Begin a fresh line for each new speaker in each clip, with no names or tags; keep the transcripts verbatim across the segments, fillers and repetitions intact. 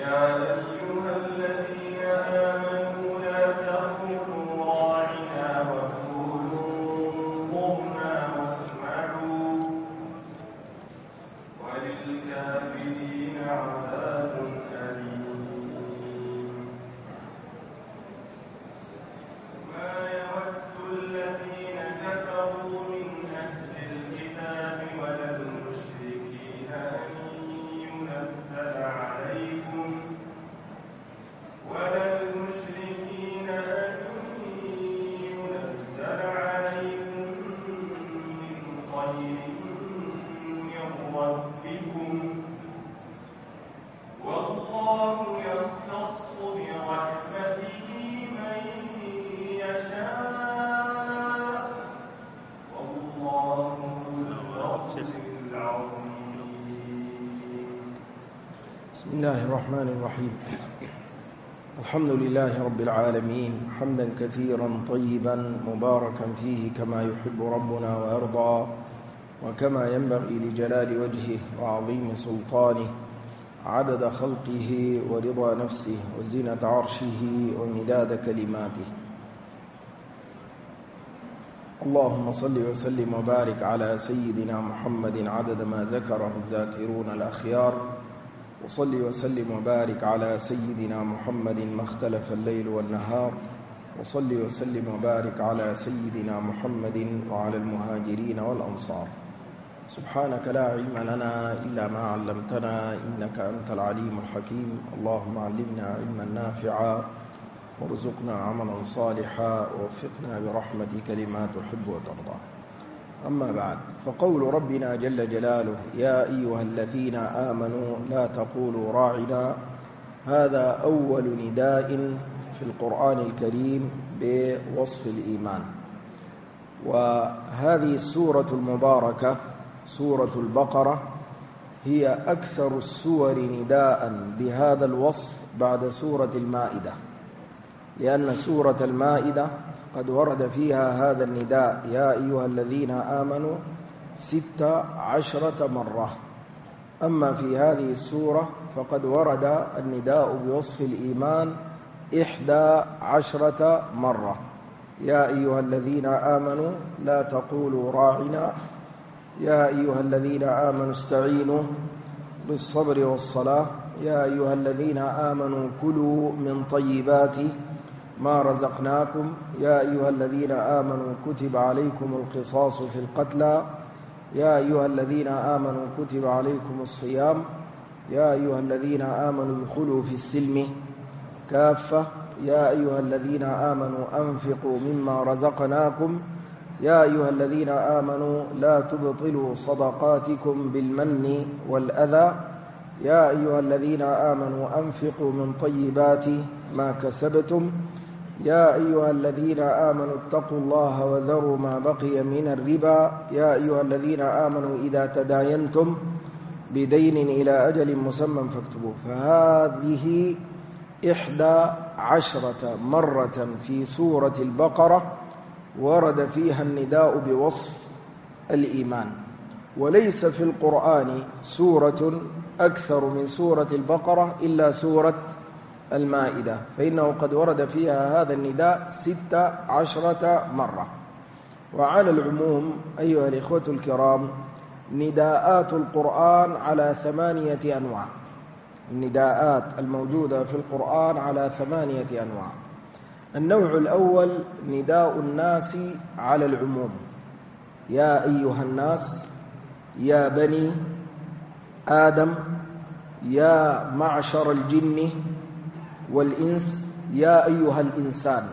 بسم الله الرحمن الرحيم. الحمد لله رب العالمين، حمدا كثيرا طيبا مباركا فيه كما يحب ربنا ويرضى، وكما ينبغي لجلال وجهه وعظيم سلطانه، عدد خلقه ورضا نفسه وزنة عرشه ومداد كلماته. اللهم صل وسلم وبارك على سيدنا محمد عدد ما ذكره الذاكرون الأخيار، وصل وسلم وبارك على سيدنا محمد ما اختلف الليل والنهار، وصل وسلم وبارك على سيدنا محمد وعلى المهاجرين والأنصار. سبحانك لا علم لنا إلا ما علمتنا إنك أنت العليم الحكيم. اللهم علمنا علما نافعا وارزقنا عملا صالحا ووفقنا برحمتك لما تحب وترضى. أما بعد، فقول ربنا جل جلاله: يا أيها الذين آمنوا لا تقولوا راعنا، هذا أول نداء في القرآن الكريم بوصف الإيمان. وهذه السورة المباركة سورة البقرة هي أكثر السور نداء بهذا الوصف بعد سورة المائدة، لأن سورة المائدة قد ورد فيها هذا النداء يا أيها الذين آمنوا ست عشرة مرة. أما في هذه السورة فقد ورد النداء بوصف الإيمان إحدى عشرة مرة. يا أيها الذين آمنوا لا تقولوا راعنا، يا أيها الذين آمنوا استعينوا بالصبر والصلاة، يا أيها الذين آمنوا كلوا من طيبات ما رزقناكم، يا أيها الذين آمنوا كتب عليكم القصاص في القتلى، يا أيها الذين آمنوا كتب عليكم الصيام، يا أيها الذين آمنوا ادخلوا في السلم كافة، يا أيها الذين آمنوا أنفقوا مما رزقناكم، يا أيها الذين آمنوا لا تبطلوا صدقاتكم بالمن والأذى، يا أيها الذين آمنوا أنفقوا من طيبات ما كسبتم، يا أيها الذين آمنوا اتقوا الله وذروا ما بقي من الربا، يا أيها الذين آمنوا إذا تداينتم بدين إلى أجل مسمى فاكتبوه. فهذه إحدى عشرة مرة في سورة البقرة ورد فيها النداء بوصف الإيمان. وليس في القرآن سورة أكثر من سورة البقرة إلا سورة المائدة، فإنه قد ورد فيها هذا النداء ست عشرة مرة. وعلى العموم أيها الإخوة الكرام، نداءات القرآن على ثمانية أنواع. النداءات الموجودة في القرآن على ثمانية أنواع. النوع الأول نداء الناس على العموم: يا أيها الناس، يا بني آدم، يا معشر الجن والإنس، يا أيها الإنسان.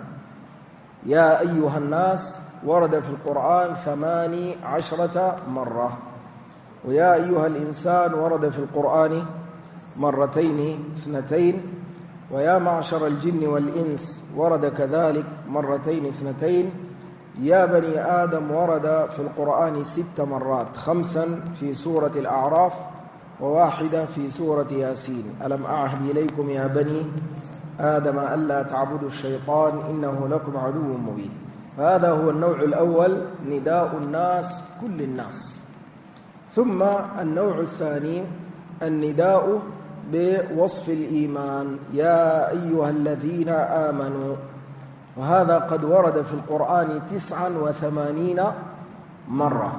يا أيها الناس ورد في القرآن ثماني عشرة مرة، ويا أيها الإنسان ورد في القرآن مرتين اثنتين، ويا معشر الجن والإنس ورد كذلك مرتين اثنتين. يا بني آدم ورد في القرآن ست مرات، خمسا في سورة الأعراف وواحدة في سورة ياسين: ألم أعهد إليكم يا بني آدم ألا تعبدوا الشيطان إنه لكم عدو مبين. فهذا هو النوع الأول، نداء الناس كل الناس. ثم النوع الثاني النداء بوصف الإيمان يا أيها الذين آمنوا، وهذا قد ورد في القرآن تسعا وثمانين مرة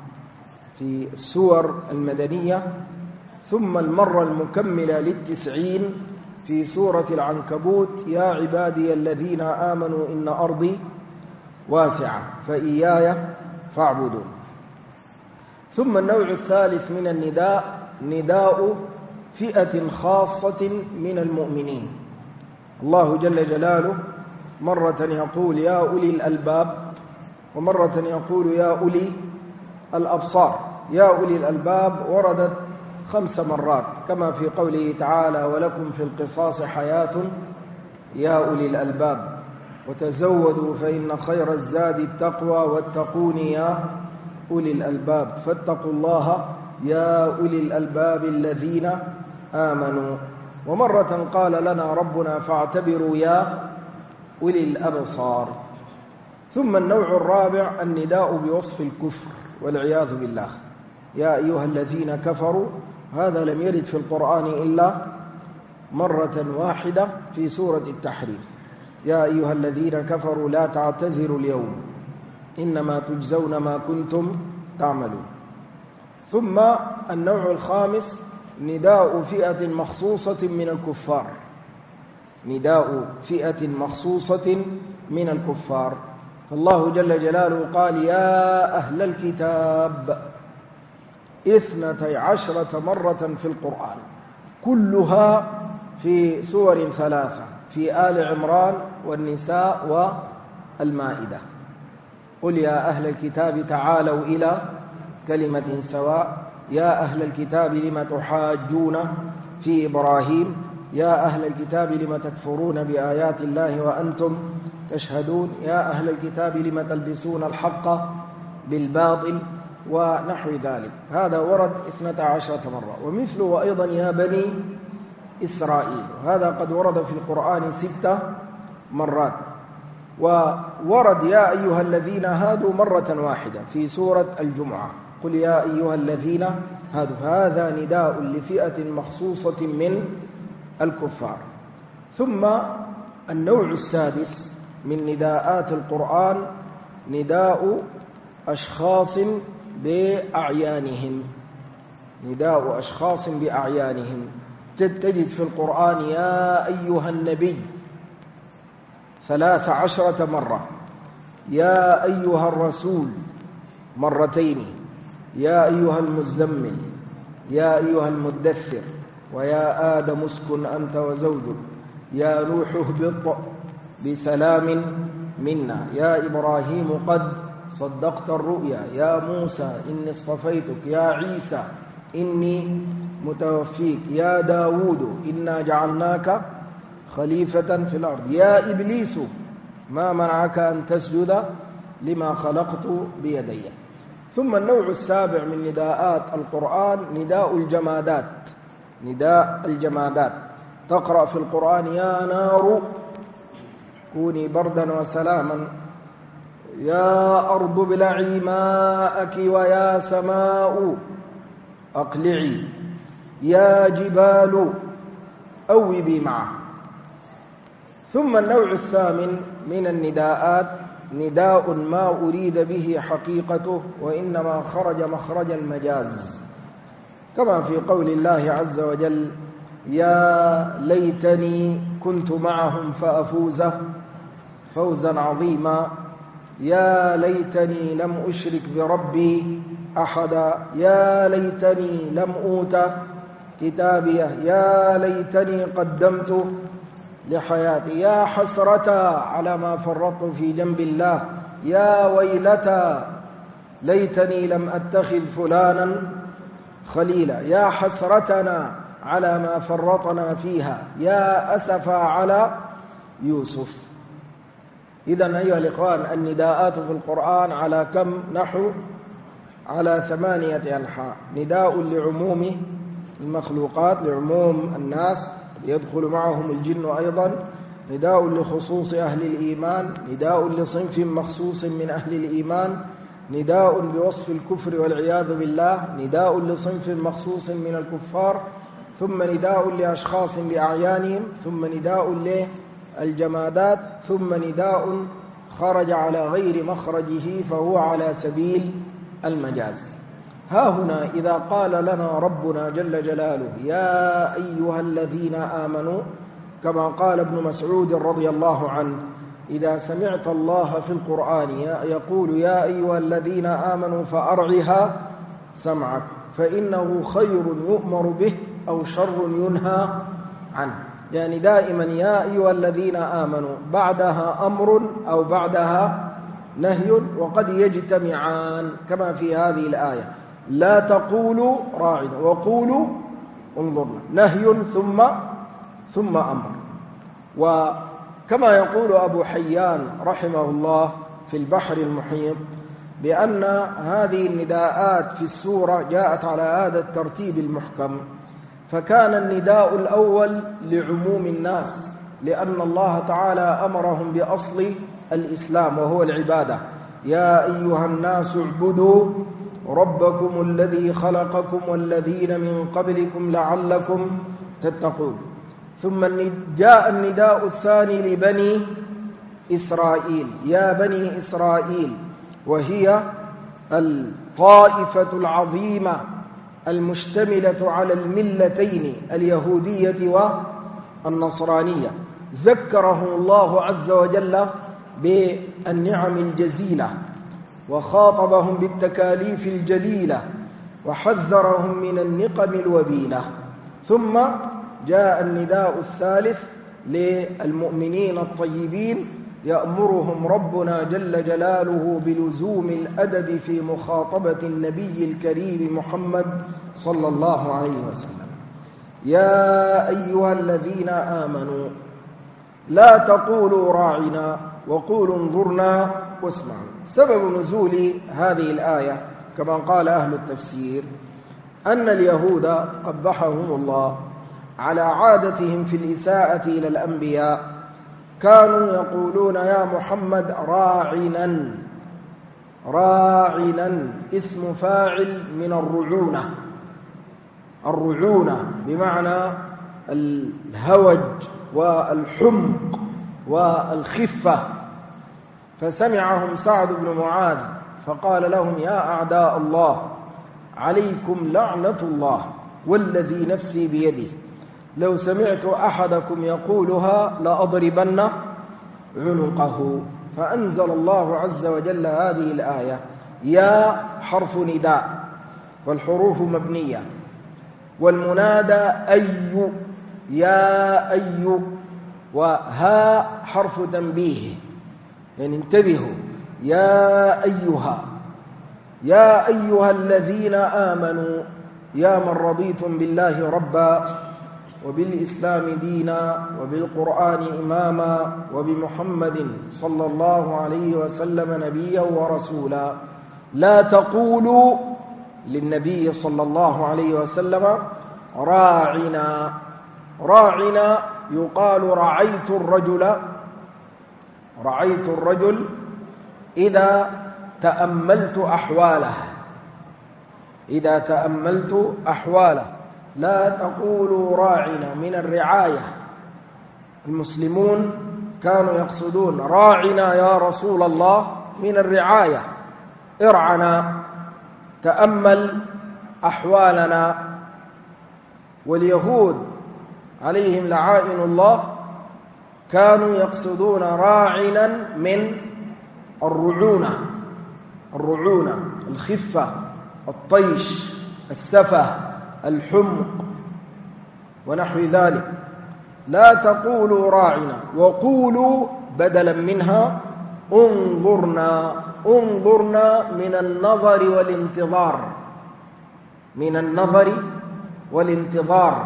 في السور المدنية، ثم المرة المكملة للتسعين في سورة العنكبوت يا عبادي الذين آمنوا إن أرضي واسعة فإياي فاعبدون. ثم النوع الثالث من النداء نداء فئة خاصة من المؤمنين. الله جل جلاله مرة يقول يا أولي الألباب، ومرة يقول يا أولي الأبصار. يا أولي الألباب وردت خمس مرات كما في قوله تعالى ولكم في القصاص حياة يا أولي الألباب وتزودوا فإن خير الزاد التقوى واتقون يا أولي الألباب فاتقوا الله يا أولي الألباب الذين آمنوا. ومرة قال لنا ربنا فاعتبروا يا أولي الأبصار. ثم النوع الرابع النداء بوصف الكفر والعياذ بالله يا أيها الذين كفروا. هذا لم يرد في القرآن إلا مرة واحدة في سورة التحريم يا أيها الذين كفروا لا تعتذروا اليوم إنما تجزون ما كنتم تعملون. ثم النوع الخامس نداء فئة مخصوصة من الكفار، نداء فئة مخصوصة من الكفار. فالله جل جلاله قال يا أهل الكتاب اثنتي عشرة مرة في القرآن، كلها في سور ثلاثة في آل عمران والنساء والمائدة. قل يا أهل الكتاب تعالوا إلى كلمة سواء، يا أهل الكتاب لم تحاجون في إبراهيم، يا أهل الكتاب لم تكفرون بآيات الله وأنتم تشهدون، يا أهل الكتاب لم تلبسون الحق بالباطل ونحو ذلك. هذا ورد اثنتا عشرة مرة. ومثله أيضا يا بني إسرائيل، هذا قد ورد في القرآن ست مرات. وورد يا أيها الذين هادوا مرة واحدة في سورة الجمعة قل يا أيها الذين هادوا. هذا نداء لفئة مخصوصة من الكفار. ثم النوع السادس من نداءات القرآن نداء أشخاص بأعيانهم، نداء أشخاص بأعيانهم. تجد في القرآن يا أيها النبي ثلاث عشرة مرة، يا أيها الرسول مرتين، يا أيها المزمل، يا أيها المدثر، ويا آدم اسكن أنت وزوجك، يا نوح اهبط بسلام منا، يا إبراهيم قد صدقت الرؤيا، يا موسى إني اصطفيتك، يا عيسى إني متوفيك، يا داود إنا جعلناك خليفة في الأرض، يا إبليس ما منعك أن تسجد لما خلقت بيدي. ثم النوع السابع من نداءات القرآن نداء الجمادات، نداء الجمادات. تقرأ في القرآن يا نار كوني بردا وسلاما، يا أرض ابلعي ماءك، ويا سماء أقلعي، يا جبال أوبي معه. ثم النوع الثامن من النداءات نداء ما أريد به حقيقته وإنما خرج مخرج المجاز، كما في قول الله عز وجل يا ليتني كنت معهم فأفوز فوزا عظيما، يا ليتني لم أشرك بربي أحدا، يا ليتني لم أوت كتابيه، يا ليتني قدمت لحياتي، يا حسرة على ما فرطت في جنب الله، يا ويلتى ليتني لم أتخذ فلانا خليلا، يا حسرتنا على ما فرطنا فيها، يا أسفا على يوسف. إذن أيها الإخوان النداءات في القرآن على كم نحو؟ على ثمانية أنحاء. نداء لعموم المخلوقات لعموم الناس يدخل معهم الجن أيضا، نداء لخصوص أهل الإيمان، نداء لصنف مخصوص من أهل الإيمان، نداء بوصف الكفر والعياذ بالله، نداء لصنف مخصوص من الكفار. ثم نداء لأشخاص بأعيانهم، ثم نداء للجمادات، ثم نداء خرج على غير مخرجه فهو على سبيل المجاز. ها هنا إذا قال لنا ربنا جل جلاله يا أيها الذين آمنوا، كما قال ابن مسعود رضي الله عنه إذا سمعت الله في القرآن يقول يا أيها الذين آمنوا فأرعها سمعك، فإنه خير يؤمر به أو شر ينهى عنه. يعني دائما يا أيها الذين آمنوا بعدها أمر أو بعدها نهي، وقد يجتمعان كما في هذه الآية لا تقولوا راعنا وقولوا انظرنا، نهي ثم ثم أمر. وكما يقول أبو حيان رحمه الله في البحر المحيط بأن هذه النداءات في السورة جاءت على هذا الترتيب المحكم، فكان النداء الأول لعموم الناس لأن الله تعالى أمرهم بأصل الإسلام وهو العبادة، يا أيها الناس اعبدوا ربكم الذي خلقكم والذين من قبلكم لعلكم تتقون. ثم جاء النداء الثاني لبني إسرائيل، يا بني إسرائيل، وهي الطائفة العظيمة المشتملة على الملتين اليهودية والنصرانية، ذكرهم الله عز وجل بالنعم الجزيلة وخاطبهم بالتكاليف الجليلة وحذرهم من النقم الوبيلة. ثم جاء النداء الثالث للمؤمنين الطيبين يأمرهم ربنا جل جلاله بلزوم الأدب في مخاطبة النبي الكريم محمد صلى الله عليه وسلم. يا أيها الذين آمنوا لا تقولوا راعنا وقولوا انظرنا واسمعوا. سبب نزول هذه الآية كما قال أهل التفسير أن اليهود قبحهم الله على عادتهم في الإساءة إلى الأنبياء، كانوا يقولون يا محمد راعنا، راعنا اسم فاعل من الرعونة، الرعونة بمعنى الهوج والحمق والخفة. فسمعهم سعد بن معاذ فقال لهم يا أعداء الله عليكم لعنة الله والذي نفسي بيده، لو سمعت أحدكم يقولها لأضربن عنقه. فأنزل الله عز وجل هذه الآية. يا حرف نداء والحروف مبنية، والمنادى أي، يا أي، وها حرف تنبيه، يعني انتبهوا، يا أيها، يا أيها الذين آمنوا، يا من رضيتم بالله ربا وبالإسلام دينا وبالقرآن إماما وبمحمد صلى الله عليه وسلم نبيا ورسولا، لا تقولوا للنبي صلى الله عليه وسلم راعنا. راعنا يقال رعيت الرجل، رعيت الرجل إذا تأملت أحواله، إذا تأملت أحواله. لا تقولوا راعنا من الرعاية. المسلمون كانوا يقصدون راعنا يا رسول الله من الرعاية، ارعنا، تأمل أحوالنا. واليهود عليهم لعائن الله كانوا يقصدون راعنا من الرعونة، الرعونة الخفة، الطيش، السفه، الحمق ونحو ذلك. لا تقولوا راعنا وقولوا بدلا منها انظرنا. انظرنا من النظر والانتظار، من النظر والانتظار.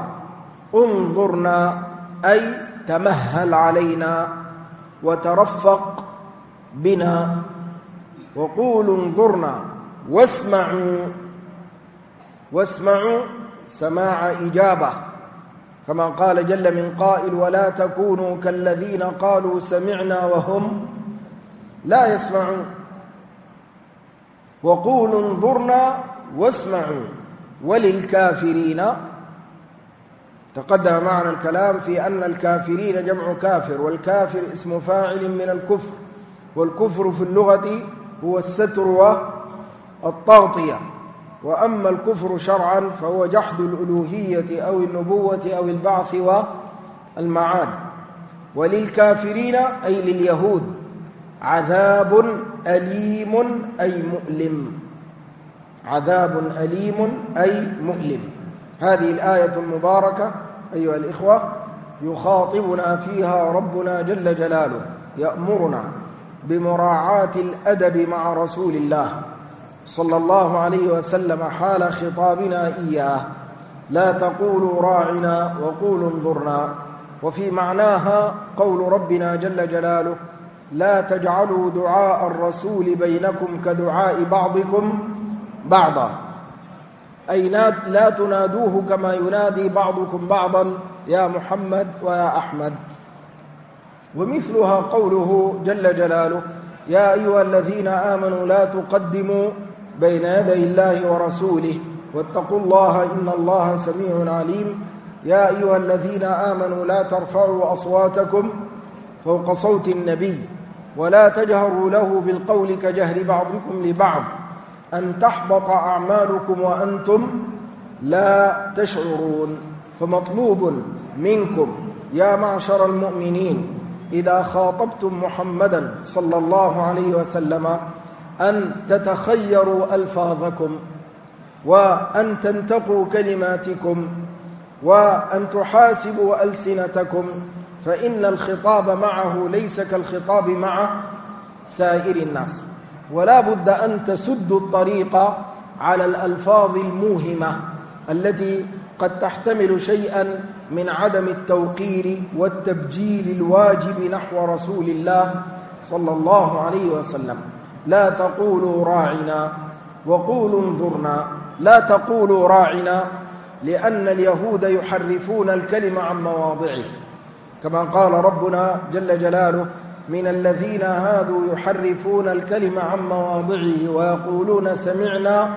انظرنا أي تمهل علينا وترفق بنا. وقولوا انظرنا واسمعوا. واسمعوا سماع إجابة، كما قال جل من قائل ولا تكونوا كالذين قالوا سمعنا وهم لا يسمعون. وقولوا انظرنا واسمعوا. وللكافرين تقدم معنا الكلام في أن الكافرين جمع كافر، والكافر اسم فاعل من الكفر، والكفر في اللغة هو الستر والتغطية، وأما الكفر شرعا فهو جحد الألوهية أو النبوة أو البعث والمعاد. وللكافرين أي لليهود عذاب أليم أي مؤلم، عذاب أليم أي مؤلم. هذه الآية المباركة أيها الإخوة يخاطبنا فيها ربنا جل جلاله، يأمرنا بمراعاة الأدب مع رسول الله صلى الله عليه وسلم حال خطابنا إياه. لا تقولوا راعنا وقولوا انظرنا. وفي معناها قول ربنا جل جلاله لا تجعلوا دعاء الرسول بينكم كدعاء بعضكم بعضا، أي لا تنادوه كما ينادي بعضكم بعضا يا محمد ويا أحمد. ومثلها قوله جل جلاله يا أيها الذين آمنوا لا تقدموا بين يدي الله ورسوله واتقوا الله إن الله سميع عليم. يا أيها الذين آمنوا لا ترفعوا أصواتكم فوق صوت النبي ولا تجهروا له بالقول كجهر بعضكم لبعض أن تحبط أعمالكم وأنتم لا تشعرون. فمطلوب منكم يا معشر المؤمنين إذا خاطبتم محمدا صلى الله عليه وسلم أن تتخيروا ألفاظكم وأن تنتقوا كلماتكم وأن تحاسبوا ألسنتكم، فإن الخطاب معه ليس كالخطاب مع سائر الناس، ولا بد أن تسدوا الطريق على الألفاظ الموهمة التي قد تحتمل شيئا من عدم التوقير والتبجيل الواجب نحو رسول الله صلى الله عليه وسلم. لا تقولوا راعنا وقولوا انظرنا. لا تقولوا راعنا لأن اليهود يحرفون الكلمة عن مواضعه، كما قال ربنا جل جلاله من الذين هادوا يحرفون الكلمة عن مواضعه ويقولون سمعنا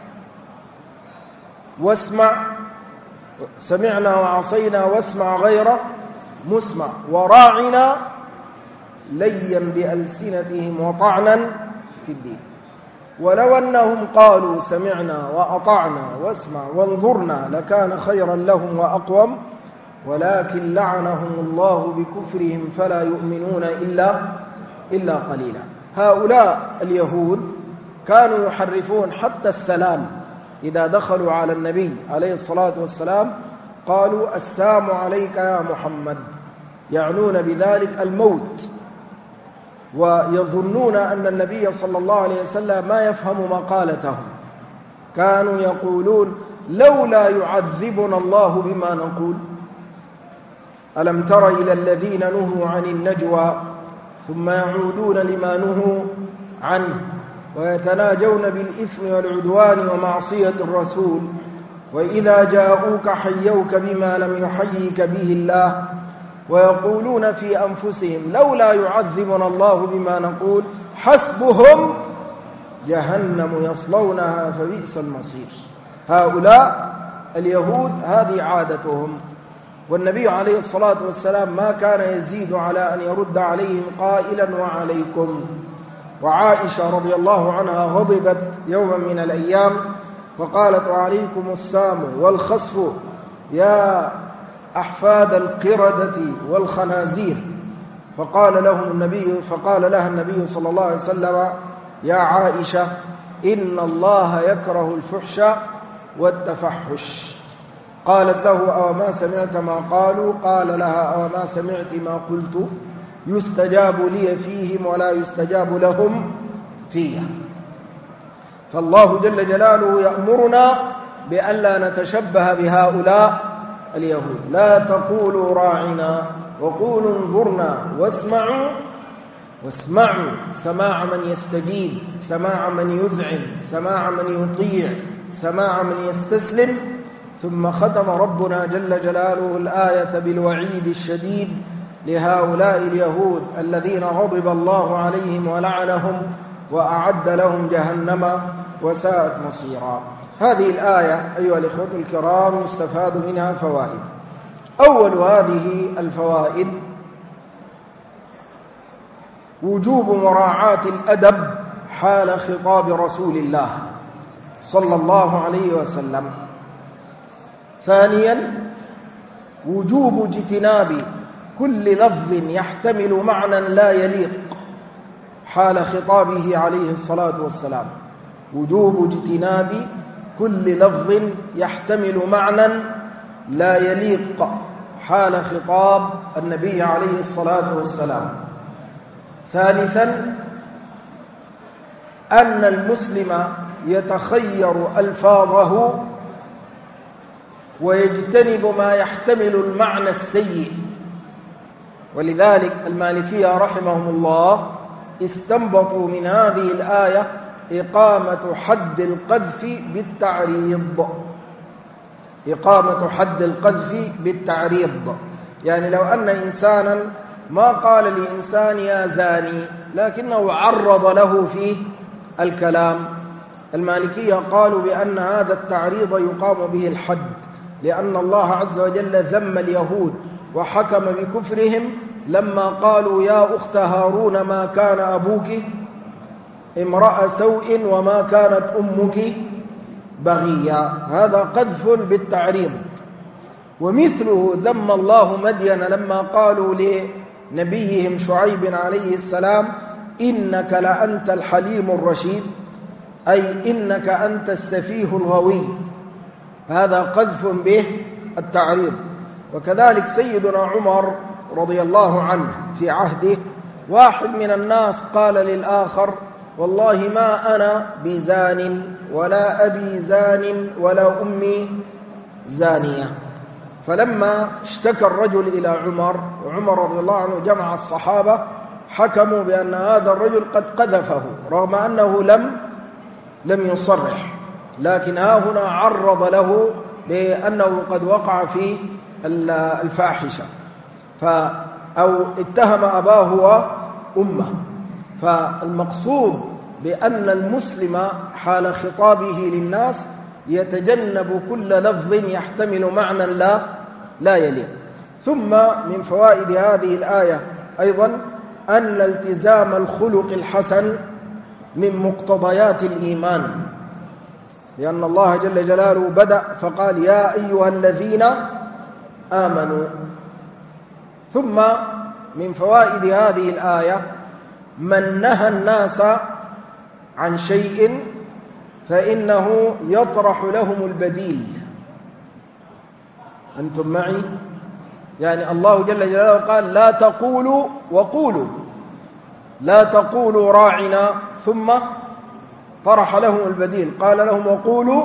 واسمع سمعنا وعصينا واسمع غير مسمع وراعنا ليا بألسنتهم وطعنا في الدين. ولو أنهم قالوا سمعنا وأطعنا واسمع وانظرنا لكان خيرا لهم وأقوم، ولكن لعنهم الله بكفرهم فلا يؤمنون إلا إلا قليلا. هؤلاء اليهود كانوا يحرفون حتى السلام، إذا دخلوا على النبي عليه الصلاة والسلام قالوا السلام عليك يا محمد، يعنون بذلك الموت، ويظنون أن النبي صلى الله عليه وسلم ما يفهم مقالتهم. كانوا يقولون لولا يعذبنا الله بما نقول. ألم تر إلى الذين نهوا عن النجوى ثم يعودون لما نهوا عنه ويتناجون بالإثم والعدوان ومعصية الرسول وإذا جاءوك حيوك بما لم يحييك به الله ويقولون في أنفسهم لولا يعذبنا الله بما نقول حسبهم جهنم يصلونها فبئس المصير. هؤلاء اليهود هذه عادتهم، والنبي عليه الصلاة والسلام ما كان يزيد على أن يرد عليهم قائلا وعليكم. وعائشة رضي الله عنها غضبت يوما من الأيام فقالت وعليكم السام والخصف يا أحفاد القردة والخنازير. فقال لهم النبي فقال لها النبي صلى الله عليه وسلم يا عائشة إن الله يكره الفحش والتفحش. قالت له أو ما سمعت ما قالوا؟ قال لها أو ما سمعت ما قلت يستجاب لي فيهم ولا يستجاب لهم فيه. فالله جل جلاله يأمرنا بألا نتشبه بهؤلاء اليهود. لا تقولوا راعنا وقولوا انظرنا واسمعوا واسمعوا سماع من يستجيب، سماع من يذعن، سماع من يطيع، سماع من يستسلم. ثم ختم ربنا جل جلاله الآية بالوعيد الشديد لهؤلاء اليهود الذين غضب الله عليهم ولعنهم وأعد لهم جهنم وساءت مصيرا. هذه الآية أيها الإخوة الكرام يستفاد منها فوائد. أول هذه الفوائد وجوب مراعاة الأدب حال خطاب رسول الله صلى الله عليه وسلم. ثانيا وجوب اجتناب كل لفظ يحتمل معنى لا يليق حال خطابه عليه الصلاة والسلام. وجوب اجتناب كل لفظ يحتمل معنى لا يليق حال خطاب النبي عليه الصلاة والسلام. ثالثا أن المسلم يتخير ألفاظه ويجتنب ما يحتمل المعنى السيء، ولذلك المالكية رحمهم الله استنبطوا من هذه الآية إقامة حد القذف بالتعريض. إقامة حد القذف بالتعريض، يعني لو أن إنسانا ما قال لإنسان يا زاني لكنه عرض له في الكلام، المالكية قالوا بأن هذا التعريض يقام به الحد، لأن الله عز وجل ذم اليهود وحكم بكفرهم لما قالوا يا أخت هارون ما كان أبوك امرأة سوء وما كانت أمك بغيا، هذا قذف بالتعريض. ومثله ذم الله مدين لما قالوا لنبيهم شعيب عليه السلام إنك لأنت الحليم الرشيد، أي إنك أنت السفيه الغوي، هذا قذف به التعريض. وكذلك سيدنا عمر رضي الله عنه في عهده واحد من الناس قال للآخر والله ما أنا بزان ولا أبي زان ولا أمي زانية. فلما اشتكى الرجل إلى عمر وعمر رضي الله عنه جمع الصحابة حكموا بأن هذا الرجل قد قذفه رغم أنه لم لم يصرح، لكن ها هنا عرض له بأنه قد وقع في الفاحشة أو اتهم أباه وأمه. فالمقصود بأن المسلم حال خطابه للناس يتجنب كل لفظ يحتمل معنى لا لا يليق. ثم من فوائد هذه الآية أيضا أن التزام الخلق الحسن من مقتضيات الإيمان، لأن الله جل جلاله بدأ فقال يا أيها الذين آمنوا. ثم من فوائد هذه الآية من نهى الناس عن شيء فإنه يطرح لهم البديل. أنتم معي؟ يعني الله جل جلاله قال لا تقولوا وقولوا، لا تقولوا راعنا، ثم طرح لهم البديل قال لهم وقولوا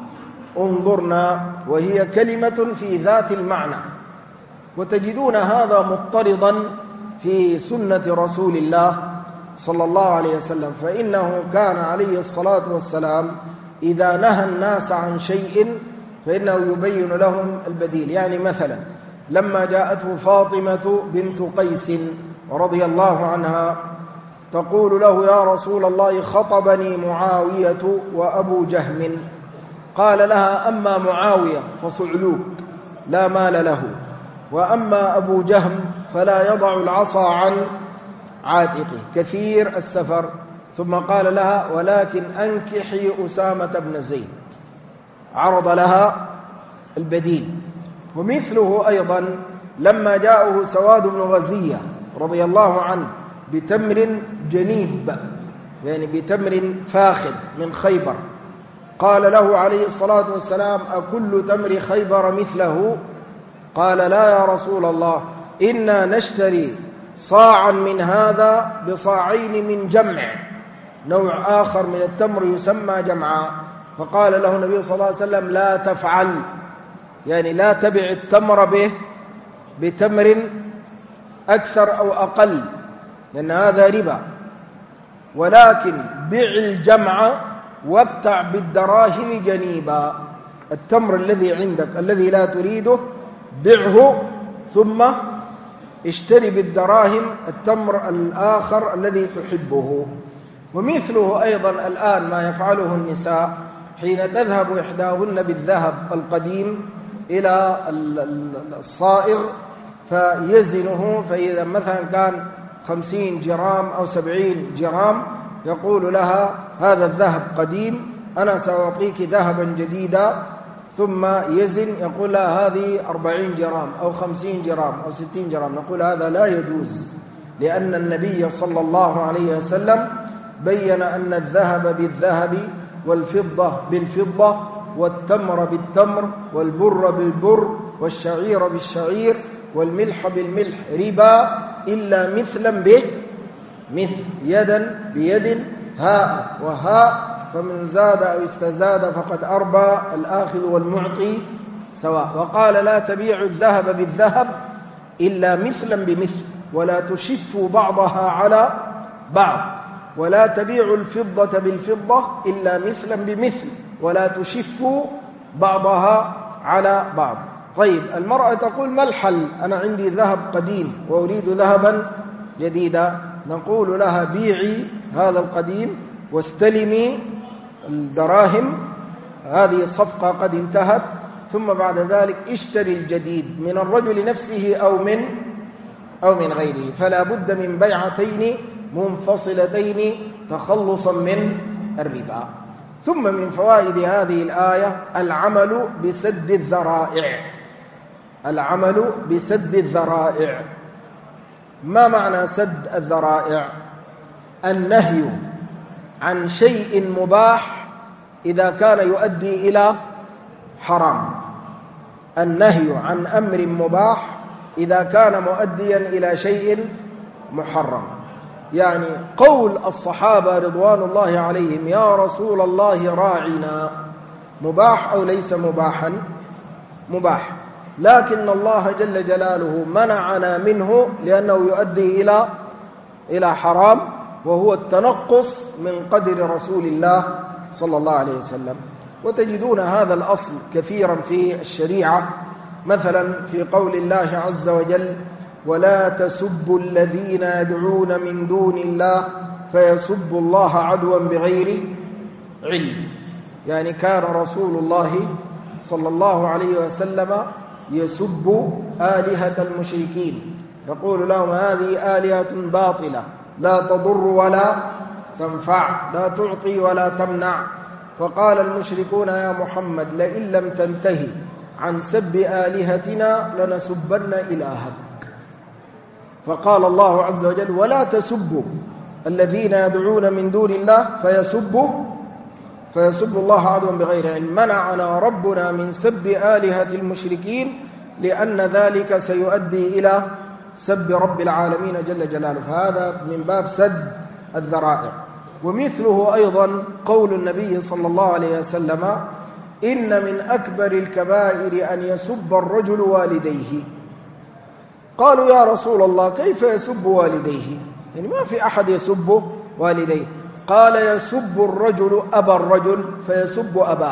انظرنا، وهي كلمة في ذات المعنى. وتجدون هذا مضطردا في سنة رسول الله صلى الله عليه وسلم، فإنه كان عليه الصلاة والسلام إذا نهى الناس عن شيء فإنه يبين لهم البديل. يعني مثلا لما جاءته فاطمة بنت قيس رضي الله عنها تقول له يا رسول الله خطبني معاوية وأبو جهم، قال لها أما معاوية فصعلوك لا مال له، وأما أبو جهم فلا يضع العصا عن عاتقه كثير السفر، ثم قال لها ولكن أنكحي أسامة بن زيد، عرض لها البديل. ومثله أيضا لما جاءه سواد بن غزية رضي الله عنه بتمر جنيب، يعني بتمر فاخذ من خيبر، قال له عليه الصلاة والسلام أكل تمر خيبر مثله؟ قال لا يا رسول الله، إنا نشتري صاعا من هذا بصاعين من جمع، نوع آخر من التمر يسمى جمعا. فقال له النبي صلى الله عليه وسلم لا تفعل، يعني لا تبع التمر به بتمر أكثر أو أقل لأن هذا ربا، ولكن بع الجمع وابتع بالدراهم جنيبا، التمر الذي عندك الذي لا تريده بعه ثم اشتري بالدراهم التمر الآخر الذي تحبه. ومثله أيضا الآن ما يفعله النساء حين تذهب إحداهن بالذهب القديم إلى الصائغ فيزنه، فإذا مثلا كان خمسين جرام أو سبعين جرام يقول لها هذا الذهب قديم أنا سأعطيك ذهبا جديدا، ثم يزن يقول لها هذه أربعين جرام أو خمسين جرام أو ستين جرام، نقول هذا لا يجوز، لأن النبي صلى الله عليه وسلم بين أن الذهب بالذهب والفضة بالفضة والتمر بالتمر والبر بالبر والشعير بالشعير والملح بالملح ربا إلا مثلا بمثل، يدا بيد، هاء وهاء، فمن زاد أو استزاد فقد أربى، الآخذ والمعطي سواء. وقال لا تبيع الذهب بالذهب إلا مثلا بمثل، ولا تشفوا بعضها على بعض، ولا تبيع الفضة بالفضة إلا مثلا بمثل، ولا تشفوا بعضها على بعض. طيب المرأة تقول ما الحل؟ أنا عندي ذهب قديم وأريد ذهبا جديدا، نقول لها بيعي هذا القديم واستلمي الدراهم، هذه الصفقة قد انتهت، ثم بعد ذلك اشتري الجديد من الرجل نفسه أو من أو من غيره، فلا بد من بيعتين منفصلتين تخلصا من الربا. ثم من فوائد هذه الآية العمل بسد الذرائع، العمل بسد الذرائع. ما معنى سد الذرائع؟ النهي عن شيء مباح إذا كان يؤدي إلى حرام، النهي عن أمر مباح إذا كان مؤديا إلى شيء محرم. يعني قول الصحابة رضوان الله عليهم يا رسول الله راعنا مباح أو ليس مباحا؟ مباح، لكن الله جل جلاله منعنا منه لأنه يؤدي إلى إلى حرام، وهو التنقص من قدر رسول الله صلى الله عليه وسلم. وتجدون هذا الأصل كثيرا في الشريعة، مثلا في قول الله عز وجل ولا تسبوا الذين يدعون من دون الله فيسبوا الله عدوا بغير علم. يعني كان رسول الله صلى الله عليه وسلم يسب آلهة المشركين، يقول لهم هذه آلهة باطلة لا تضر ولا تنفع، لا تعطي ولا تمنع. فقال المشركون يا محمد لئن لم تنتهي عن سب آلهتنا لنسبن إلهك. فقال الله عز وجل ولا تسبوا الذين يدعون من دون الله فيسبوا فيسبوا الله عدوا بغير علم. منعنا ربنا من سب آلهة المشركين لأن ذلك سيؤدي إلى سب رب العالمين جل جلاله، فهذا من باب سد الذرائع. ومثله أيضا قول النبي صلى الله عليه وسلم إن من أكبر الكبائر أن يسب الرجل والديه. قالوا يا رسول الله كيف يسب والديه؟ يعني ما في أحد يسب والديه. قال يسب الرجل أبا الرجل فيسب أباه،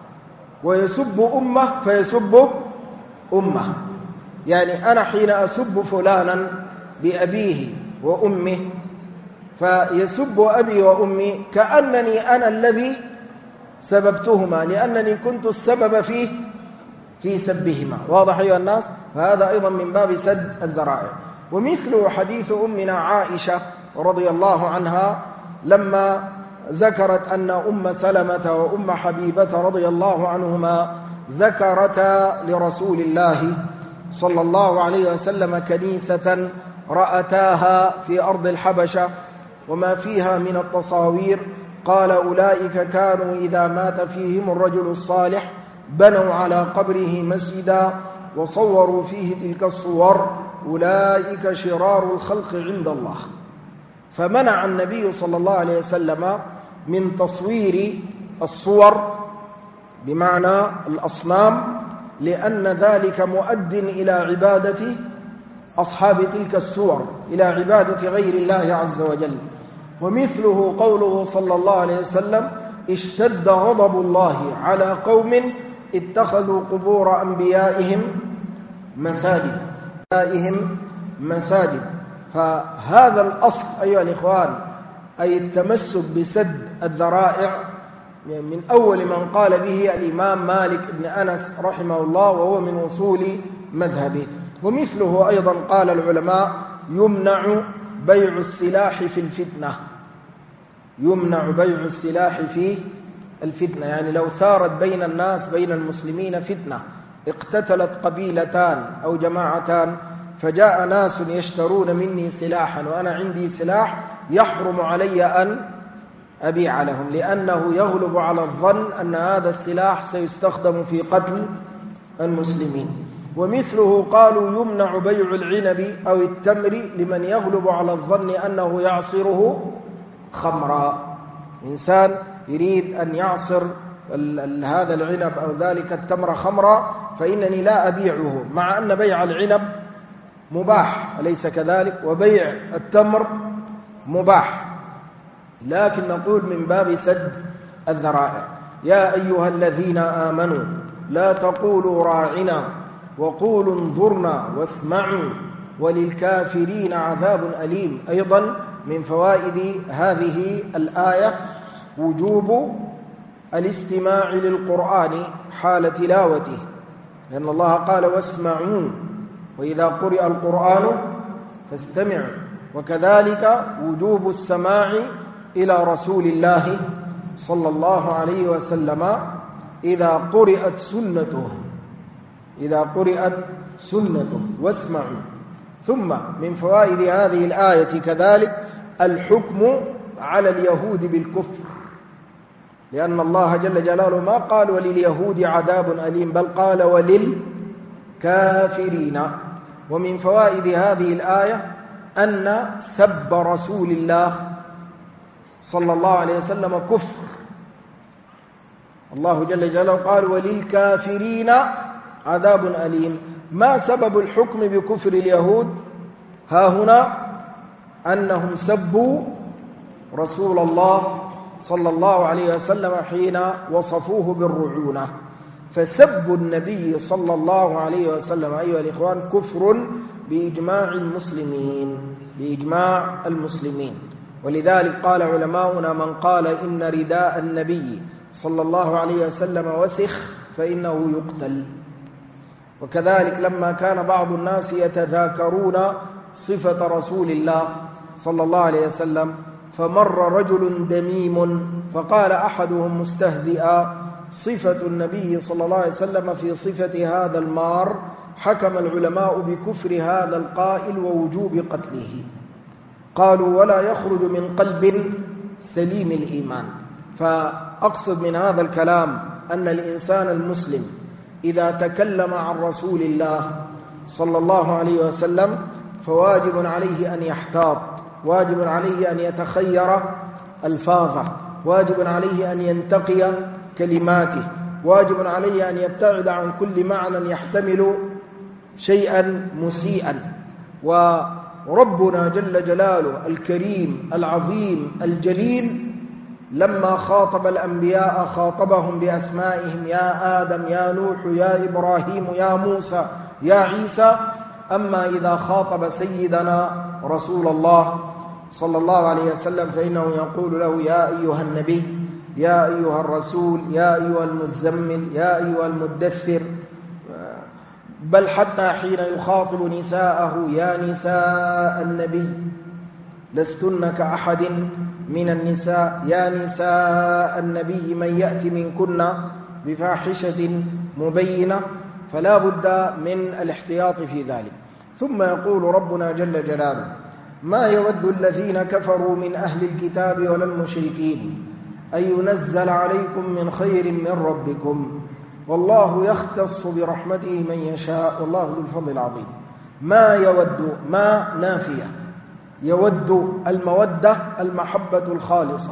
ويسب أمه فيسب أمه. يعني أنا حين أسب فلانا بأبيه وأمه فيسب أبي وأمي كأنني أنا الذي سببتهما، لأنني كنت السبب فيه في سبهما. واضح أيها الناس؟ فهذا أيضا من باب سد الذرائع. ومثل حديث أمنا عائشة رضي الله عنها لما ذكرت أن أم سلمة وأم حبيبة رضي الله عنهما ذكرتا لرسول الله صلى الله عليه وسلم كنيسة رأتاها في أرض الحبشة وما فيها من التصاوير، قال أولئك كانوا إذا مات فيهم الرجل الصالح بنوا على قبره مسجدا وصوروا فيه تلك الصور، أولئك شرار الخلق عند الله. فمنع النبي صلى الله عليه وسلم من تصوير الصور بمعنى الأصنام، لأن ذلك مؤد إلى عبادة أصحاب تلك الصور، إلى عبادة غير الله عز وجل. ومثله قوله صلى الله عليه وسلم اشتد غضب الله على قوم اتخذوا قبور أنبيائهم مساجد أنبيائهم مساجد. فهذا الأصل أيها الإخوان، أي التمسك بسد الذرائع، من أول من قال به الإمام مالك بن أنس رحمه الله، وهو من أصول مذهبه. ومثله أيضا قال العلماء يمنع بيع السلاح في الفتنة، يمنع بيع السلاح في الفتنة، يعني لو ثارت بين الناس بين المسلمين فتنة، اقتتلت قبيلتان أو جماعتان، فجاء ناس يشترون مني سلاحا وأنا عندي سلاح، يحرم علي أن أبيع لهم، لأنه يغلب على الظن أن هذا السلاح سيستخدم في قتل المسلمين. ومثله قالوا يمنع بيع العنب أو التمر لمن يغلب على الظن أنه يعصره خمرا. إنسان يريد أن يعصر هذا العنب أو ذلك التمر خمرا، فإنني لا أبيعه، مع أن بيع العنب مباح أليس كذلك، وبيع التمر مباح، لكن نقول من باب سد الذرائع. يا أيها الذين آمنوا لا تقولوا راعنا وقولوا انظرنا واسمعوا وللكافرين عذاب أليم. أيضا من فوائد هذه الآية وجوب الاستماع للقرآن حال تلاوته، لأن الله قال واسمعوا وإذا قرئ القرآن فاستمعوا، وكذلك وجوب السماع إلى رسول الله صلى الله عليه وسلم إذا قرئت سنته، إذا قرئت سنته واسمعوا. ثم من فوائد هذه الآية كذلك الحكم على اليهود بالكفر، لأن الله جل جلاله ما قال ولليهود عذاب أليم، بل قال وللكافرين. ومن فوائد هذه الآية أن سب رسول الله صلى الله عليه وسلم كفر، الله جل جلاله قال وللكافرين عذاب أليم. ما سبب الحكم بكفر اليهود؟ ها هنا أنهم سبوا رسول الله صلى الله عليه وسلم حين وصفوه بالرعونة، فسب النبي صلى الله عليه وسلم أيها الإخوان كفر بإجماع المسلمين، بإجماع المسلمين. ولذلك قال علماؤنا من قال إن رداء النبي صلى الله عليه وسلم وسخ فإنه يقتل. وكذلك لما كان بعض الناس يتذاكرون صفة رسول الله صلى الله عليه وسلم، فمر رجل دميم فقال أحدهم مستهزئا صفة النبي صلى الله عليه وسلم في صفة هذا المار، حكم العلماء بكفر هذا القائل ووجوب قتله. قالوا ولا يخرج من قلب سليم الإيمان. فأقصد من هذا الكلام أن الإنسان المسلم إذا تكلم عن رسول الله صلى الله عليه وسلم فواجب عليه أن يحتاط، واجب عليه أن يتخير ألفاظه، واجب عليه أن ينتقي كلماته، واجب عليه أن يبتعد عن كل معنى يحتمل شيئا مسيئا. وربنا جل جلاله الكريم العظيم الجليل لما خاطب الأنبياء خاطبهم بأسمائهم، يا آدم يا نوح يا إبراهيم يا موسى يا عيسى. أما إذا خاطب سيدنا رسول الله صلى الله عليه وسلم فإنه يقول له يا أيها النبي يا أيها الرسول يا أيها المزمل يا أيها المدثر، بل حتى حين يخاطب نساءه يا نساء النبي لستن كأحد من النساء يا نساء النبي من يأتي منكن بفاحشة مبينة. فلا بد من الاحتياط في ذلك. ثم يقول ربنا جل جلاله ما يود الذين كفروا من أهل الكتاب ولا المشركين أن ينزل عليكم من خير من ربكم والله يختص برحمته من يشاء والله ذو الفضل العظيم. ما يود، ما نافية، يود المودة المحبة الخالصة.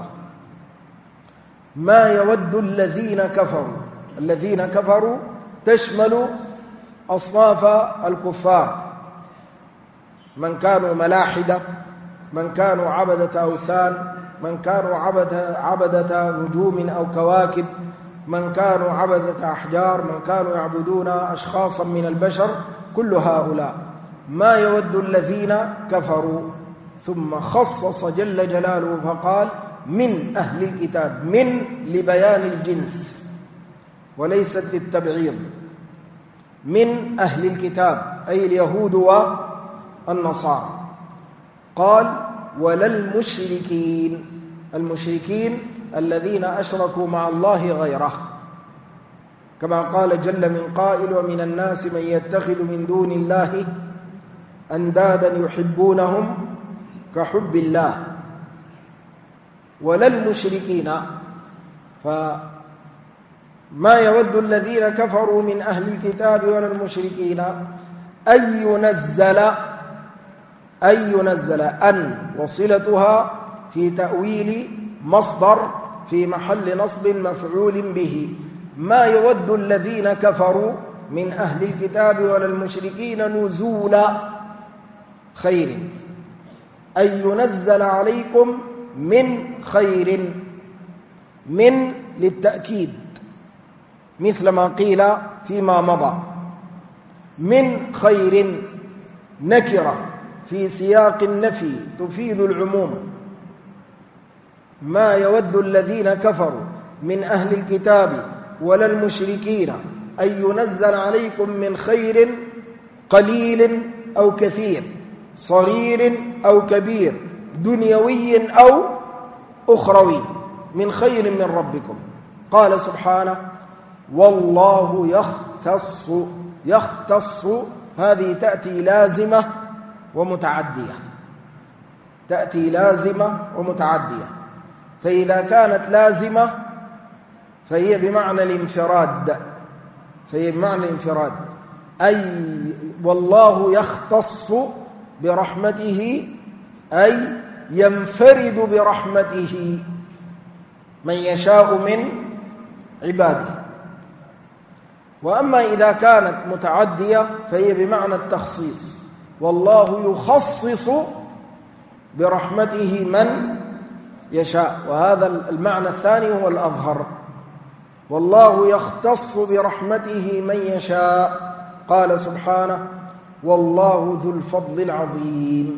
ما يود الذين كفروا، الذين كفروا تشمل أصناف الكفار، من كانوا ملاحدة، من كانوا عبدة أوثان، من كانوا عبدة, عبدة نجوم أو كواكب، من كانوا عبدة أحجار، من كانوا يعبدون أشخاصا من البشر، كل هؤلاء ما يود الذين كفروا. ثم خصص جل جلاله فقال من أهل الكتاب، من لبيان الجنس وليست للتبعيض، من أهل الكتاب أي اليهود والنصارى. قال ولا المشركين، المشركين الذين أشركوا مع الله غيره، كما قال جل من قائل ومن الناس من يتخذ من دون الله أندادا يحبونهم كحب الله. ولا المشركين، فما يود الذين كفروا من أهل الكتاب ولا المشركين أن ينزل، أن ينزل أن وصلتها في تأويل مصدر في محل نصب مفعول به. ما يود الذين كفروا من أهل الكتاب ولا المشركين نزول خير، أن ينزل عليكم من خير، من للتأكيد مثل ما قيل فيما مضى. من خير نكرة في سياق النفي تفيد العموم. ما يود الذين كفروا من أهل الكتاب ولا المشركين أن ينزل عليكم من خير قليل أو كثير، صغير أو كبير، دنيوي أو أخروي، من خير من ربكم. قال سبحانه والله يختص، يختص هذه تأتي لازمة ومتعدية، تأتي لازمة ومتعدية. فإذا كانت لازمة فهي بمعنى الانفراد، فهي بمعنى الانفراد، أي والله يختص برحمته أي ينفرد برحمته من يشاء من عباده. وأما إذا كانت متعدية فهي بمعنى التخصيص، والله يخصص برحمته من يشاء، وهذا المعنى الثاني هو الأظهر. والله يختص برحمته من يشاء. قال سبحانه والله ذو الفضل العظيم،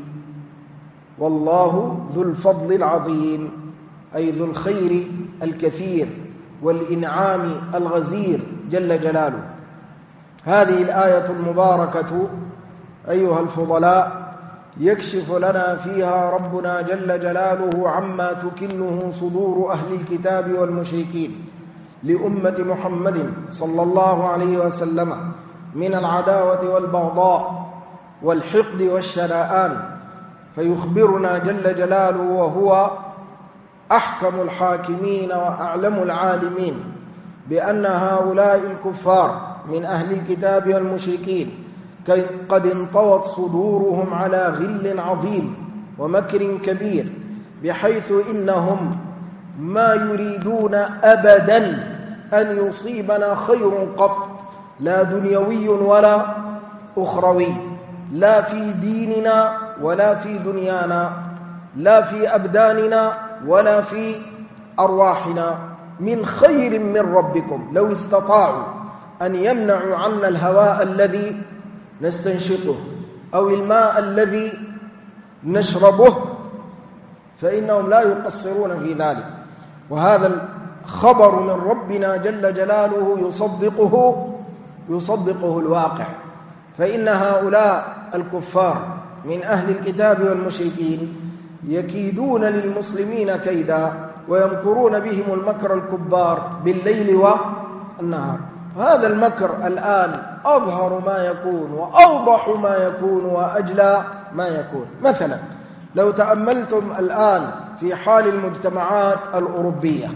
والله ذو الفضل العظيم أي ذو الخير الكثير والإنعام الغزير جل جلاله. هذه الآية المباركة أيها الفضلاء يكشف لنا فيها ربنا جل جلاله عما تكنه صدور أهل الكتاب والمشركين لأمة محمد صلى الله عليه وسلم من العداوة والبغضاء والحقد والشنآن، فيخبرنا جل جلاله وهو أحكم الحاكمين وأعلم العالمين بأن هؤلاء الكفار من أهل الكتاب والمشركين قد انطوت صدورهم على غل عظيم ومكر كبير، بحيث إنهم ما يريدون أبدا أن يصيبنا خير قط، لا دنيوي ولا أخروي، لا في ديننا ولا في دنيانا، لا في أبداننا ولا في أرواحنا، من خير من ربكم. لو استطاعوا أن يمنعوا عنا الهواء الذي نستنشقه أو الماء الذي نشربه فإنهم لا يقصرون في ذلك. وهذا الخبر من ربنا جل جلاله يصدقه يصدقه الواقع، فإن هؤلاء الكفار من أهل الكتاب والمشركين يكيدون للمسلمين كيدا ويمكرون بهم المكر الكبار بالليل والنهار. هذا المكر الآن أظهر ما يكون وأوضح ما يكون وأجلى ما يكون. مثلا لو تأملتم الآن في حال المجتمعات الأوروبية،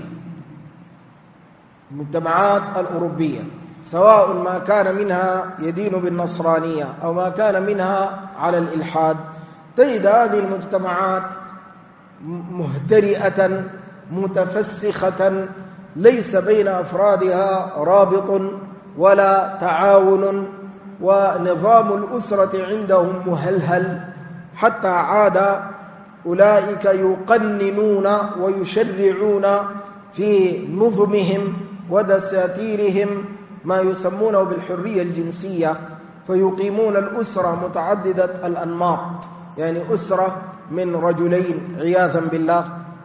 المجتمعات الأوروبية سواء ما كان منها يدين بالنصرانية أو ما كان منها على الإلحاد، تجد هذه المجتمعات مهترئة متفسخة، ليس بين أفرادها رابط ولا تعاون، ونظام الأسرة عندهم مهلهل، حتى عاد أولئك يقننون ويشرعون في نظمهم ودساتيرهم ما يسمونه بالحرية الجنسية، فيقيمون الأسرة متعددة الأنماط، يعني أسرة من رجلين عياذا بالله،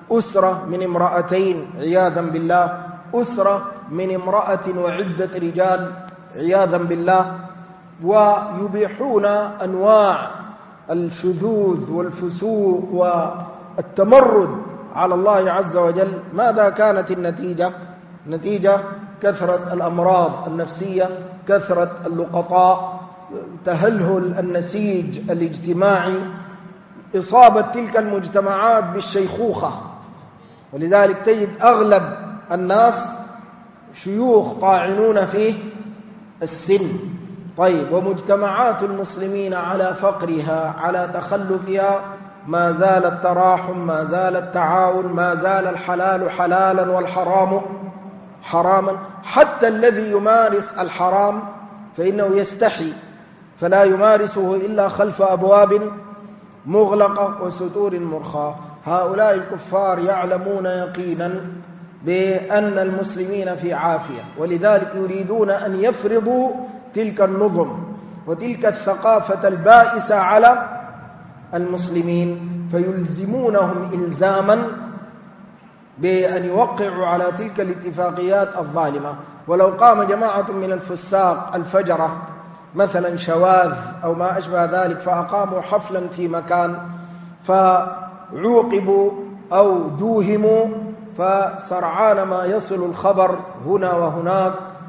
أسرة من امرأتين عياذا بالله، أسرة من امرأة وعدة رجال عياذا بالله، ويبيحون أنواع الشذوذ والفسوق والتمرد على الله عز وجل. ماذا كانت النتيجة؟ نتيجة كثرة الأمراض النفسية، كثرة اللقطاء، تهلهل النسيج الاجتماعي، إصابة تلك المجتمعات بالشيخوخة. ولذلك تجد أغلب الناس شيوخ طاعنون في السن. طيب، ومجتمعات المسلمين على فقرها، على تخلفها، ما زال التراحم، ما زال التعاون، ما زال الحلال حلالا والحرام حراما. حتى الذي يمارس الحرام فإنه يستحي، فلا يمارسه إلا خلف أبواب مغلقة وستور مرخاة. هؤلاء الكفار يعلمون يقينا بأن المسلمين في عافية، ولذلك يريدون أن يفرضوا تلك النظم وتلك الثقافة البائسة على المسلمين، فيلزمونهم إلزاما بأن يوقعوا على تلك الاتفاقيات الظالمة. ولو قام جماعة من الفساق الفجرة مثلا شواذ أو ما أشبه ذلك فأقاموا حفلا في مكان فعوقبوا أو دوهموا، فسرعان ما يصل الخبر هنا وهناك،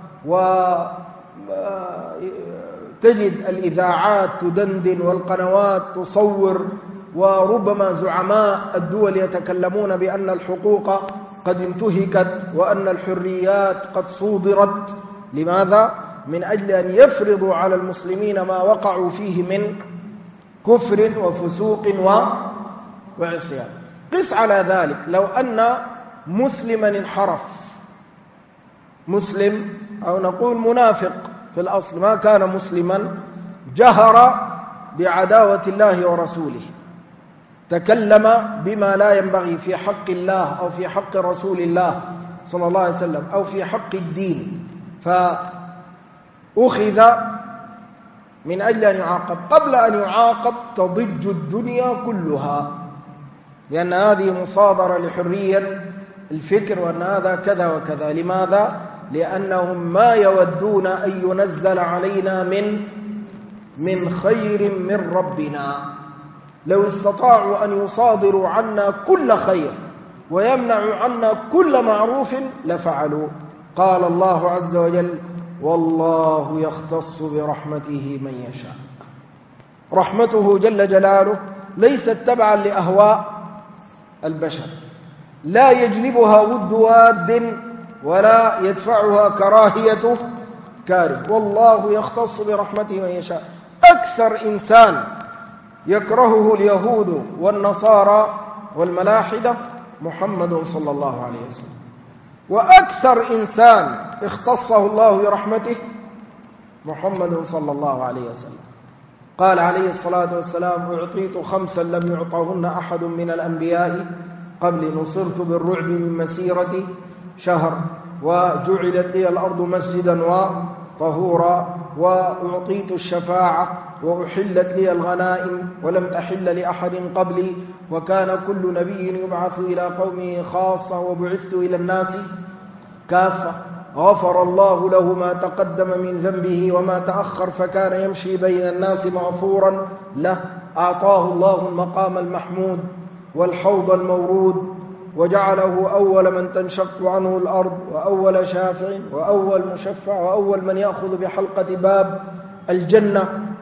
وتجد الإذاعات تدندن والقنوات تصور، وربما زعماء الدول يتكلمون بأن الحقوق قد انتهكت وأن الحريات قد صودرت. لماذا؟ من أجل أن يفرضوا على المسلمين ما وقعوا فيه من كفر وفسوق وعصيان. قس على ذلك لو أن مسلما انحرف، مسلم أو نقول منافق في الأصل، ما كان مسلما، جهر بعداوة الله ورسوله، تكلم بما لا ينبغي في حق الله أو في حق رسول الله صلى الله عليه وسلم أو في حق الدين، فأخذ من أجل أن يعاقب. قبل أن يعاقب تضج الدنيا كلها، لأن هذه مصادرة لحرية الفكر وأن هذا كذا وكذا. لماذا؟ لأنهم ما يودون أن ينزل علينا من من خير من ربنا. لو استطاعوا أن يصادروا عنا كل خير ويمنعوا عنا كل معروف لفعلوا. قال الله عز وجل: والله يختص برحمته من يشاء. رحمته جل جلاله ليست تبعا لأهواء البشر، لا يجلبها ود واد ولا يدفعها كراهية كاره. والله يختص برحمته من يشاء. أكثر إنسان يكرهه اليهود والنصارى والملاحدة محمد صلى الله عليه وسلم، وأكثر إنسان اختصه الله برحمته محمد صلى الله عليه وسلم. قال عليه الصلاة والسلام: أعطيت خمسا لم يعطهن أحد من الأنبياء قبل، نصرت بالرعب من مسيرة شهر، وجعلت لي الأرض مسجدا وطهورا، وأعطيت الشفاعة، وأحلت لي الغنائم ولم تحل لأحد قبلي، وكان كل نبي يبعث إلى قومه خاصة وبعثت إلى الناس كافة. غفر الله له ما تقدم من ذنبه وما تأخر، فكان يمشي بين الناس مغفورا له. أعطاه الله المقام المحمود والحوض المورود، وجعله أول من تنشق عنه الأرض، وأول شافع، وأول مشفع، وأول من يأخذ بحلقة باب الجنة.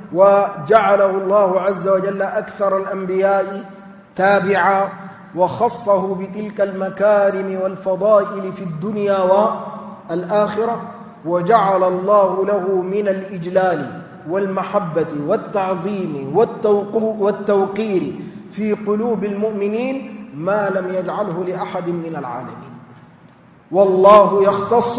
وجعله الله عز وجل أكثر الأنبياء تابعا، وخصه بتلك المكارم والفضائل في الدنيا والآخرة، وجعل الله له من الإجلال والمحبة والتعظيم والتوقير في قلوب المؤمنين ما لم يجعله لأحد من العالمين. والله يختص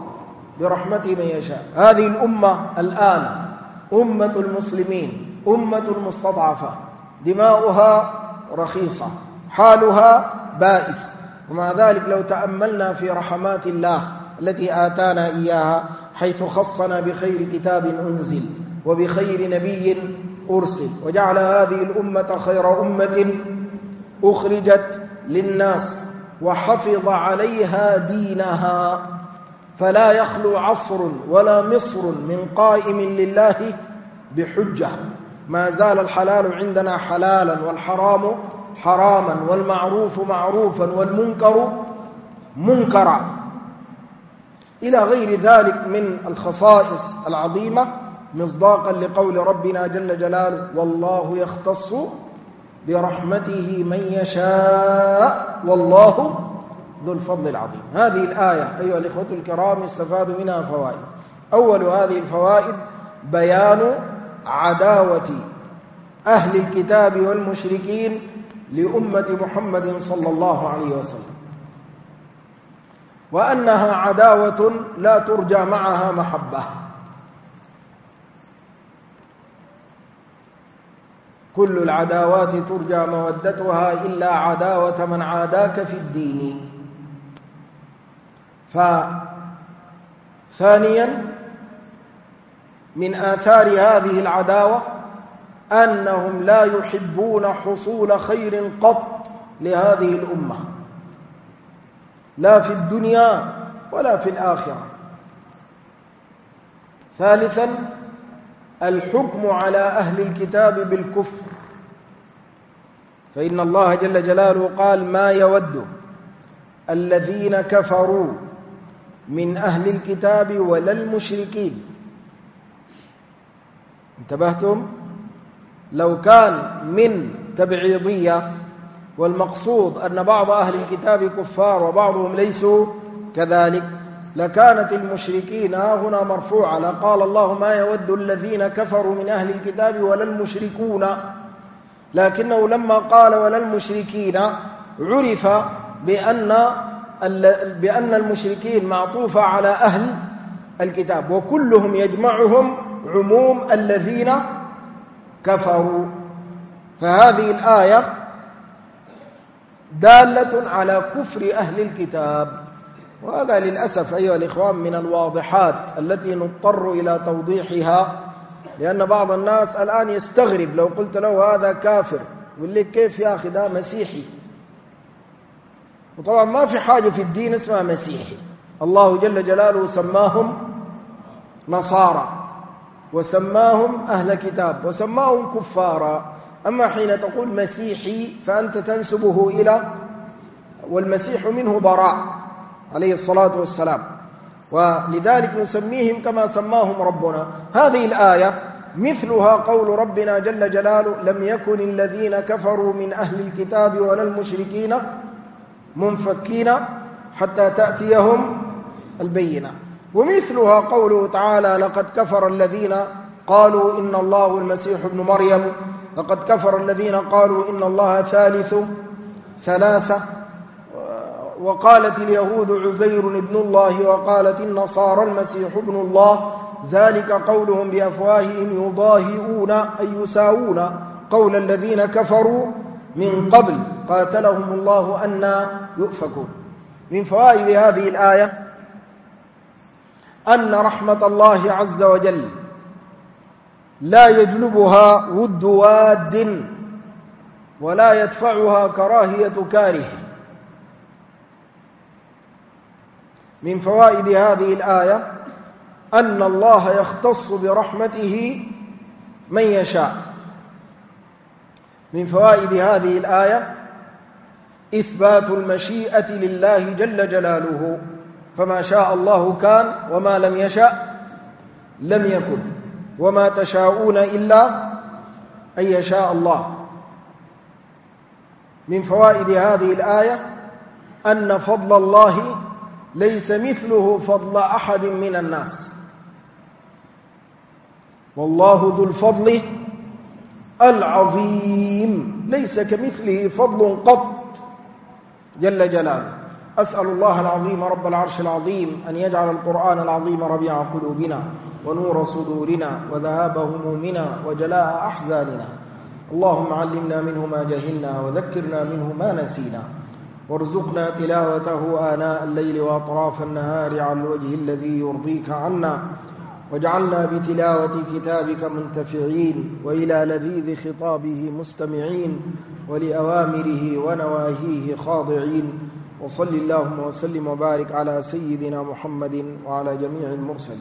برحمته من يشاء. هذه الأمة الآن أمة المسلمين، أمة المستضعفة، دماؤها رخيصة، حالها بائس، ومع ذلك لو تأملنا في رحمات الله التي آتانا إياها، حيث خصنا بخير كتاب أنزل وبخير نبي أرسل، وجعل هذه الأمة خير أمة أخرجت للناس، وحفظ عليها دينها، فلا يخلو عصر ولا مصر من قائم لله بحجة. ما زال الحلال عندنا حلالا والحرام حراما والمعروف معروفا والمنكر منكرا، إلى غير ذلك من الخصائص العظيمة، مصداقا لقول ربنا جل جلاله: والله يختص برحمته من يشاء والله ذو الفضل العظيم. هذه الآية أيها الإخوة الكرام استفاد منها فوائد. أول هذه الفوائد بيان عداوة أهل الكتاب والمشركين لأمة محمد صلى الله عليه وسلم، وأنها عداوة لا ترجى معها محبة. كل العداوات ترجى مودتها إلا عداوة من عاداك في الدين. فثانيا من آثار هذه العداوة أنهم لا يحبون حصول خير قط لهذه الأمة، لا في الدنيا ولا في الآخرة. ثالثا الحكم على أهل الكتاب بالكفر، فإن الله جل جلاله قال: ما يود الذين كفروا من أهل الكتاب ولا المشركين. انتبهتم؟ لو كان من تبعيضية والمقصود أن بعض أهل الكتاب كفار وبعضهم ليسوا كذلك لكانت المشركين هنا مرفوعة، لقال الله: ما يود الذين كفروا من أهل الكتاب ولا المشركون. لكنه لما قال ولا المشركين عرف بأن بأن المشركين معطوفة على أهل الكتاب، وكلهم يجمعهم عموم الذين كفروا. فهذه الآية دالة على كفر أهل الكتاب، وهذا للأسف أيها الإخوان من الواضحات التي نضطر إلى توضيحها، لأن بعض الناس الآن يستغرب لو قلت له هذا كافر، يقول لك كيف يا أخي ده مسيحي؟ وطبعا ما في حاجة في الدين اسمها مسيحي. الله جل جلاله سماهم نصارى وسماهم أهل كتاب وسماهم كفارا. أما حين تقول مسيحي فأنت تنسبه إلى، والمسيح منه براء عليه الصلاة والسلام، ولذلك نسميهم كما سماهم ربنا. هذه الآية مثلها قول ربنا جل جلاله: لم يكن الذين كفروا من أهل الكتاب ولا المشركين منفكين حتى تأتيهم البينة. ومثلها قوله تعالى: لقد كفر الذين قالوا إن الله والمسيح ابن مريم، لقد كفر الذين قالوا إن الله ثالث ثلاثة، وقالت اليهود عزير ابن الله، وقالت النصارى المسيح ابن الله، ذلك قولهم بأفواههم يضاهئون أي يساوون قول الذين كفروا من قبل قاتلهم الله أن يؤفكون. من فوائد هذه الآية أن رحمة الله عز وجل لا يجلبها ود واد ولا يدفعها كراهية كاره. من فوائد هذه الآية أن الله يختص برحمته من يشاء. من فوائد هذه الآية إثبات المشيئة لله جل جلاله، فما شاء الله كان وما لم يشأ لم يكن، وما تشاءون إلا أن يشاء الله. من فوائد هذه الآية أن فضل الله ليس مثله فضل أحد من الناس، والله ذو الفضل العظيم، ليس كمثله فضل قط جل جلاله. أسأل الله العظيم رب العرش العظيم أن يجعل القرآن العظيم ربيع قلوبنا ونور صدورنا وذهاب همومنا وجلاء أحزاننا. اللهم علمنا منه ما جهلنا وذكرنا منه ما نسينا، وارزقنا تلاوته آناء الليل وأطراف النهار على الوجه الذي يرضيك عنا، واجعلنا بتلاوة كتابك منتفعين، وإلى لذيذ خطابه مستمعين، ولأوامره ونواهيه خاضعين، وصل اللهم وسلم وبارك على سيدنا محمد وعلى جميع المرسلين.